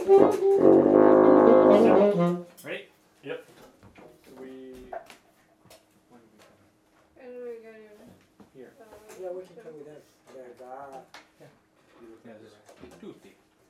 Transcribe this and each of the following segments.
Ready? Yep. Here. Yeah, we can come with that. There's that. Yeah, just tutti.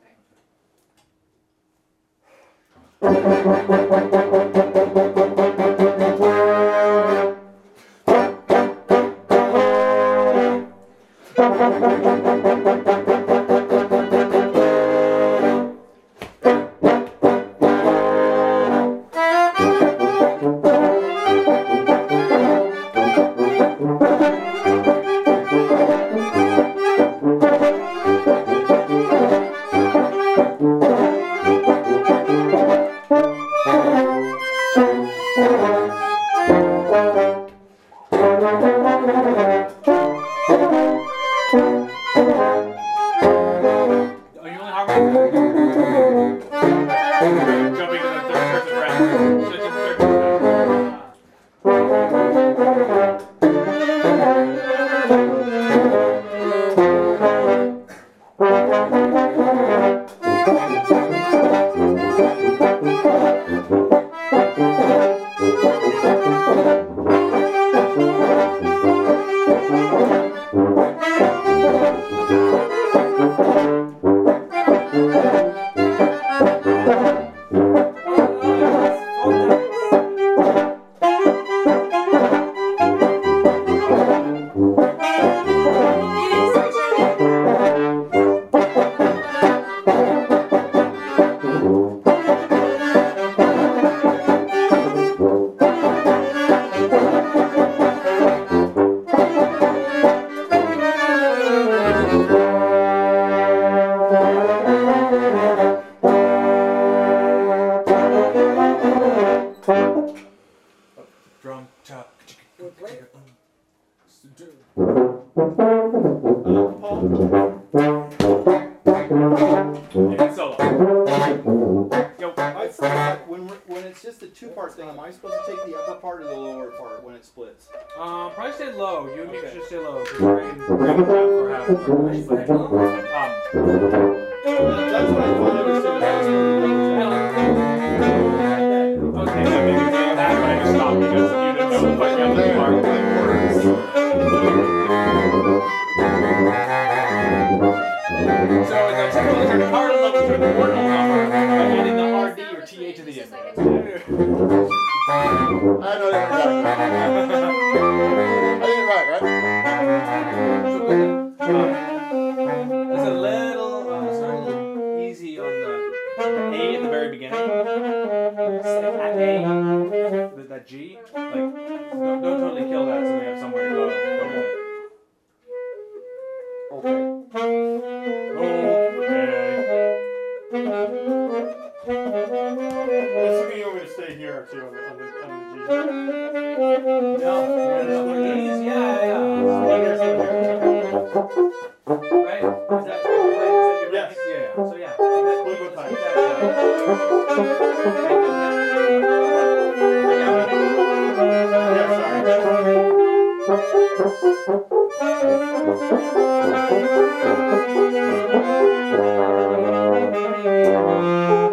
Drum, chop. And solo. Go. I forgot, when it's just a two-part thing, am I supposed to take the upper part or the lower part when it splits? Probably stay low. You and me should stay low. Because we're in for half. That's what I thought I was doing. Okay, that made me feel bad, but I just stopped because you didn't know what the other part. So it's a typical turn card level to the ordinal number by adding the RD or TA to the end. I know that. I did it right? It's a little easy on the A at the very beginning. At A, that G, like don't totally kill that so we have somewhere to go with it. Okay. Assuming you want me to stay here too on the G. No, keys, yeah. Right? Is that your Yes. Yeah. So yeah. We'll go time. Yeah, sorry.